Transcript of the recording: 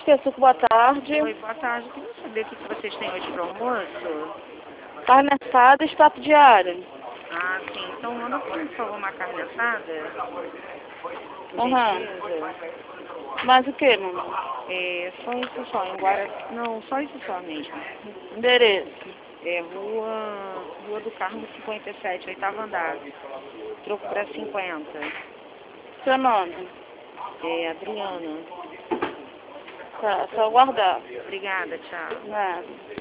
que, Suco? Boa tarde. Oi, boa tarde. Queria saber o que vocês têm hoje para almoço? Carne assada e extrato diário. Ah, sim. Então manda, por favor, uma carne assada. Aham. Beleza. Mais o que, mamãe? É, só isso só. Não, só isso só mesmo. Endereço. É Rua do Carmo 57, oitavo andar. Troco para 50. Seu nome? É Adriana. Tá, só aguardar. Obrigada, tchau. Nada.